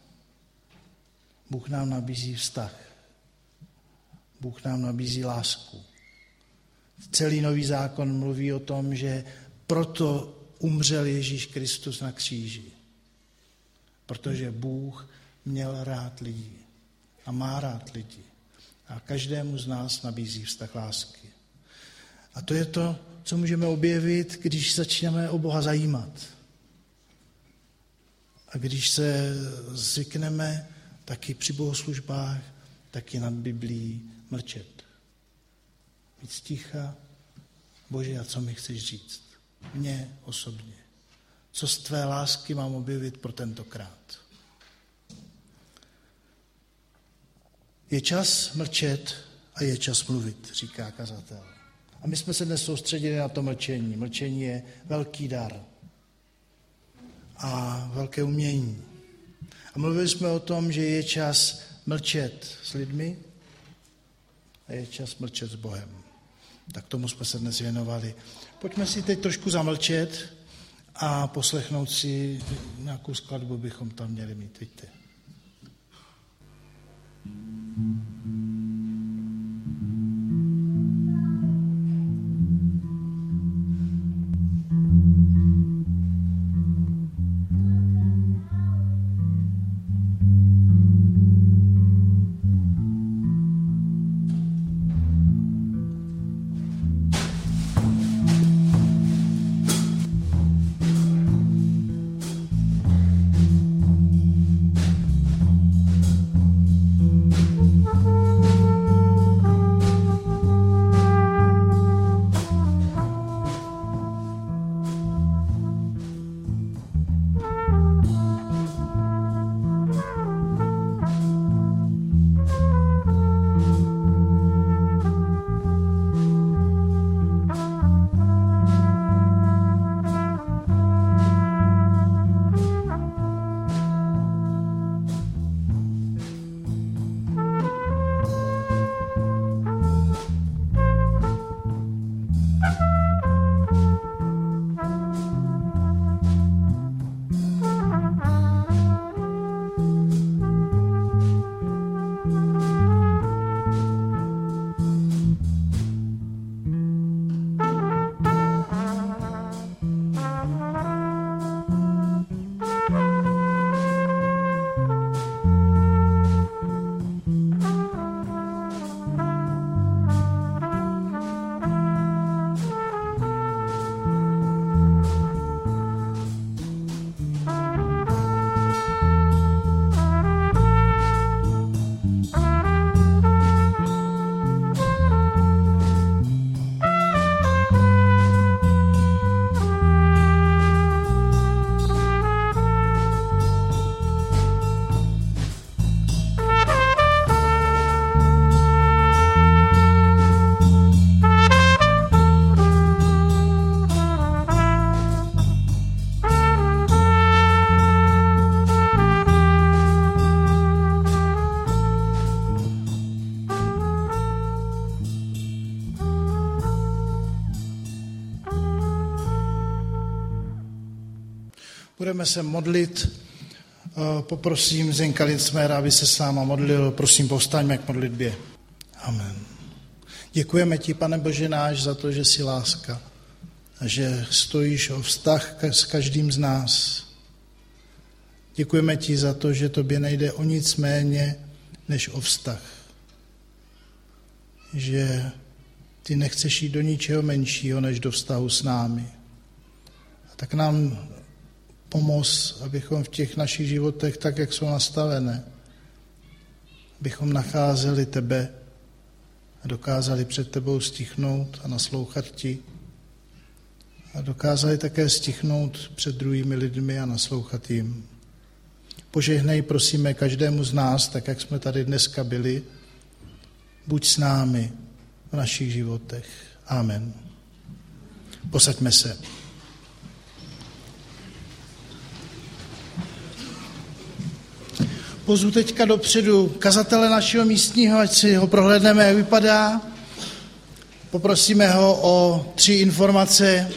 Bůh nám nabízí vztah. Bůh nám nabízí lásku. Celý Nový zákon mluví o tom, že proto umřel Ježíš Kristus na kříži. Protože Bůh měl rád lidi a má rád lidi. A každému z nás nabízí vztah lásky. A to je to, co můžeme objevit, když začneme o Boha zajímat. A když se zvykneme taky při bohoslužbách, taky nad Biblií mlčet. Být sticha, Bože, a co mi chceš říct? Mně osobně. Co z tvé lásky mám objevit pro tentokrát? Je čas mlčet a je čas mluvit, říká kazatel. A my jsme se dnes soustředili na to mlčení. Mlčení je velký dar a velké umění. A mluvili jsme o tom, že je čas mlčet s lidmi a je čas mlčet s Bohem. Tak tomu jsme se dnes věnovali. Pojďme si teď trošku zamlčet a poslechnout si nějakou skladbu, bychom tam měli mít. Vidíte. Budeme se modlit. Poprosím Zdenka Lincmera, aby se s náma modlil. Prosím, povstaňme k modlitbě. Amen. Děkujeme ti, Pane Bože náš, za to, že jsi láska a že stojíš o vztah s každým z nás. Děkujeme ti za to, že tobě nejde o nic méně, než o vztah. Že ty nechceš jít do ničeho menšího, než do vztahu s námi. A tak nám pomoz, abychom v těch našich životech, tak jak jsou nastavené, abychom nacházeli tebe a dokázali před tebou stichnout a naslouchat ti. A dokázali také stichnout před druhými lidmi a naslouchat jim. Požehnej, prosíme, každému z nás, tak jak jsme tady dneska byli, buď s námi v našich životech. Amen. Posaďme se. Pozvu teďka dopředu kazatele našeho místního, ať si ho prohlédneme, jak vypadá. Poprosíme ho o tři informace.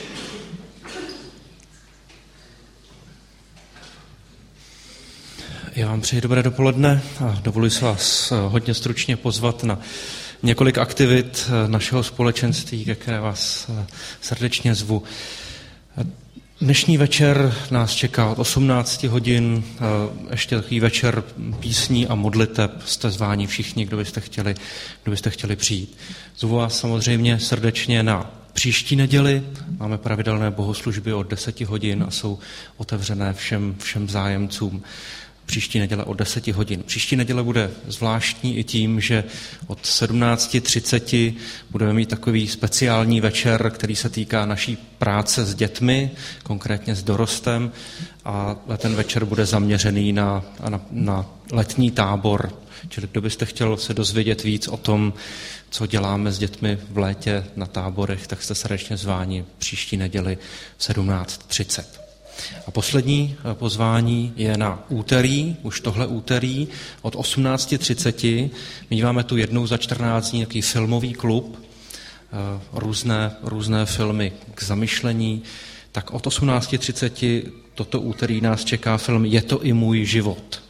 Já vám přeji dobré dopoledne a dovoluji se vás hodně stručně pozvat na několik aktivit našeho společenství, ke které vás srdečně zvu. Dnešní večer nás čeká od osmnácti hodin ještě takový večer písní a modliteb. Jste zváni všichni, kdo byste chtěli, kdo byste chtěli přijít. Zvu vás samozřejmě srdečně na příští neděli. Máme pravidelné bohoslužby od deseti hodin a jsou otevřené všem, všem zájemcům. Příští neděle od deseti hodin. Příští neděle bude zvláštní i tím, že od sedmnácti třiceti budeme mít takový speciální večer, který se týká naší práce s dětmi, konkrétně s dorostem, a ten večer bude zaměřený na, na, na letní tábor. Čili kdo byste chtěl se dozvědět víc o tom, co děláme s dětmi v létě na táborech, tak jste srdečně zváni příští neděli v sedmnáct třicet. A poslední pozvání je na úterý, už tohle úterý od osmnácti třiceti. My máme tu jednou za čtrnáct dní takový filmový klub, různé, různé filmy k zamyšlení. Tak od osmnácti třiceti toto úterý nás čeká film Je to i můj život.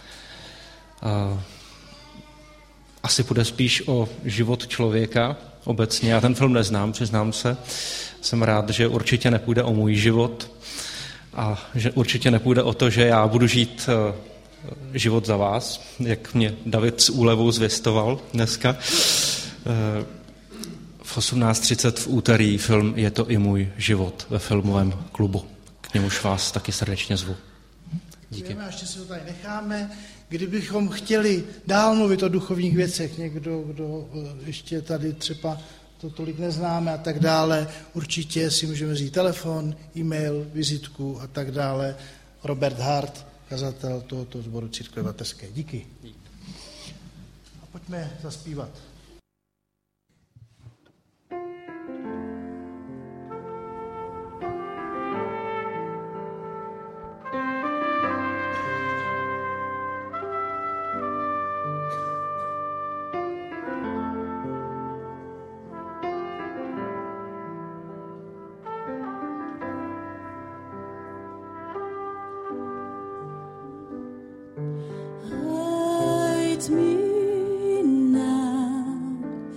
Asi půjde spíš o život člověka obecně. Já ten film neznám, přiznám se. Jsem rád, že určitě nepůjde o můj život, a že určitě nepůjde o to, že já budu žít život za vás, jak mě David s úlevou zvěstoval dneska. V osmnáct třicet v úterý film Je to i můj život ve filmovém klubu. K němuž vás taky srdečně zvu. Díky. A ještě si to tady necháme. Kdybychom chtěli dál mluvit o duchovních věcech, někdo, kdo ještě tady třeba to tolik neznáme a tak dále, určitě si můžeme říct telefon, e-mail, vizitku a tak dále. Robert Hart, kazatel tohoto sboru Církve Bratrské. Díky. A pojďme zaspívat. Me now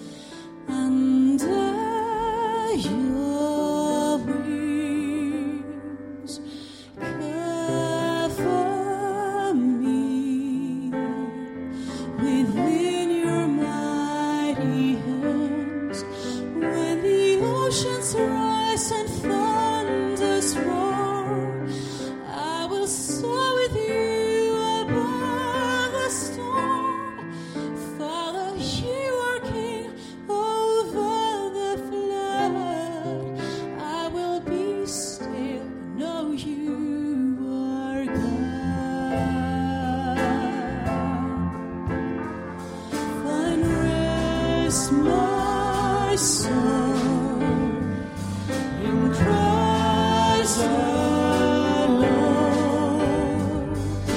under your wings, cover me within your mighty hands. When the oceans rise and thunders roar, I will soar with you above the storm. My soul in Christ alone,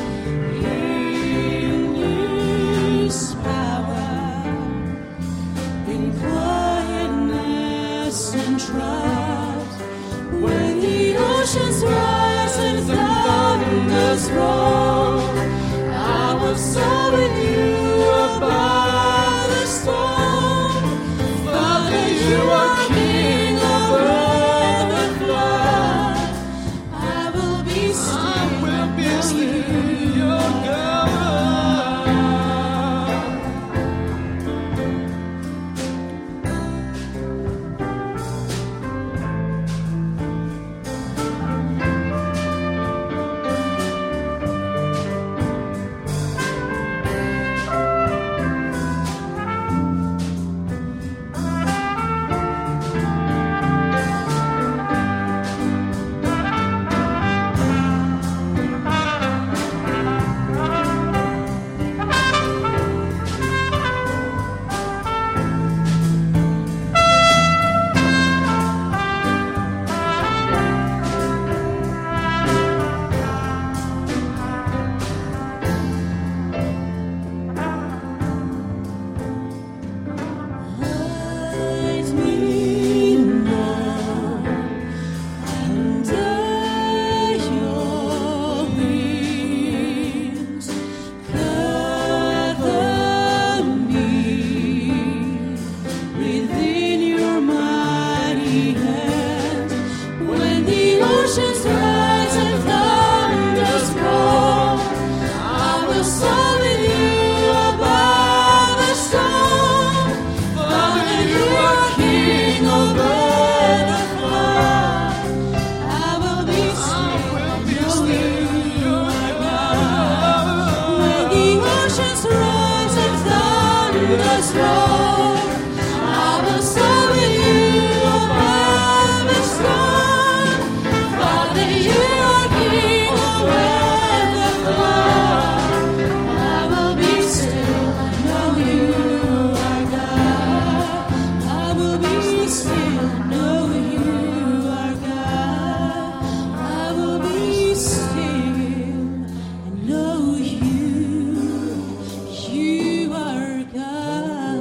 in His power, in quietness and trust. When the oceans rise and thunders roll, I will soar with you above the storm. You are King over the flood. I will be still. I will be still. oceans rise and thunders roar, I will soar with you above the storm. Father, you are King over the flood. I will be still, know you are God. When the oceans rise and thunders roar, I will soar with you above the storm. Father, you are King over the flood. I will be still, know you are God. I will be still, know you are God. I will be still and know you, you are God.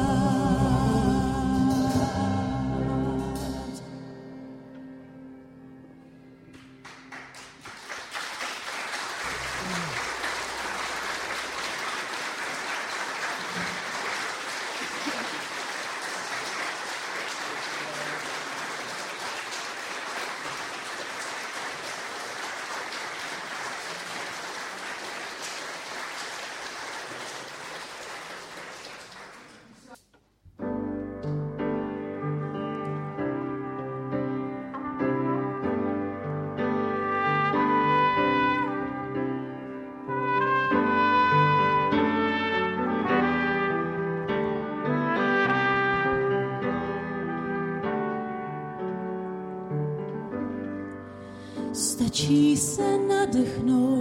Stačí se nadechnout,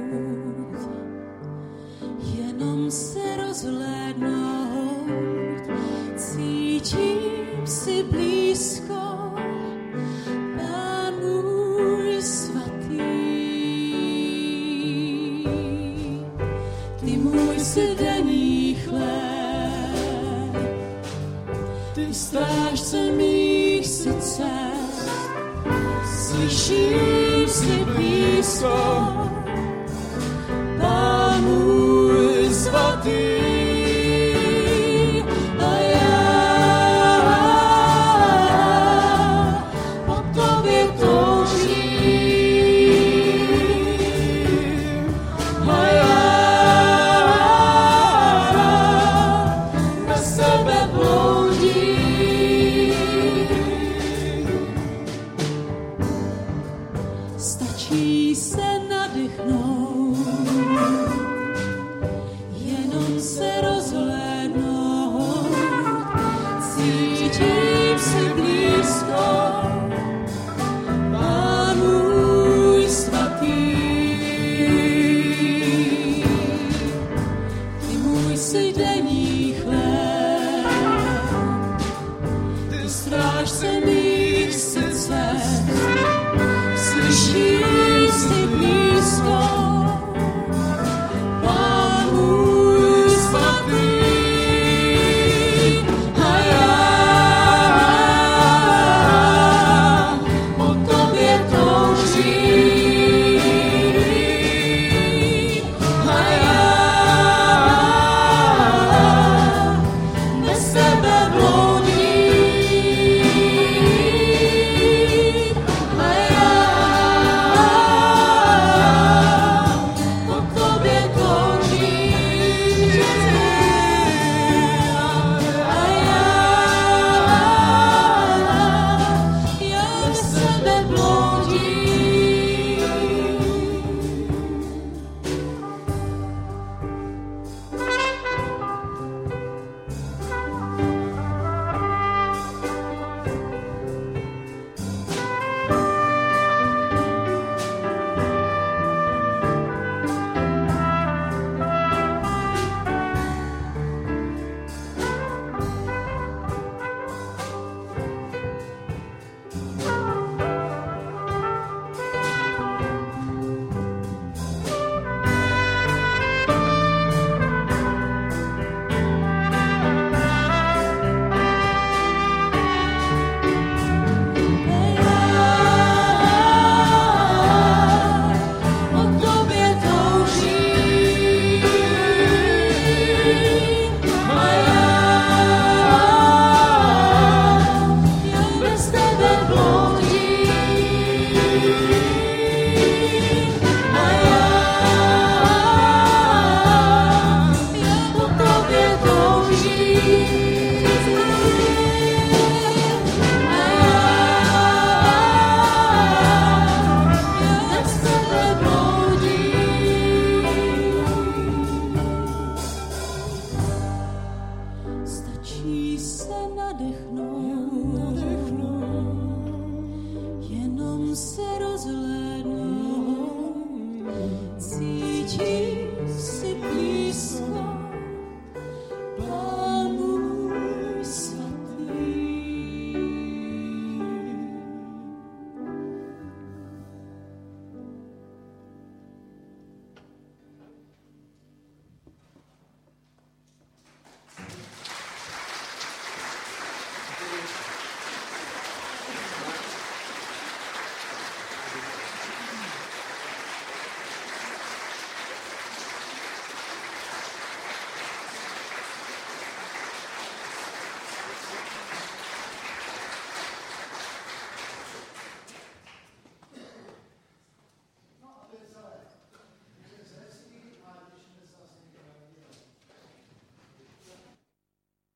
jenom se rozhlédnout, cítím si blízko, Pán můj svatý. Ty můj si denní chléb, ty strážce mých si cest, slyším si blízko, Pán můj svatý. A já po tobě toužím. A já bez sebe bloudím. Stačí se nadechnout, jenom se rozhlédnout, cítím si blízko, Pán můj svatý. Ty můj si denní chléb, ty strážce mých si cest, slyším si blízko, kam se rozhlédnout. Cítím si blízko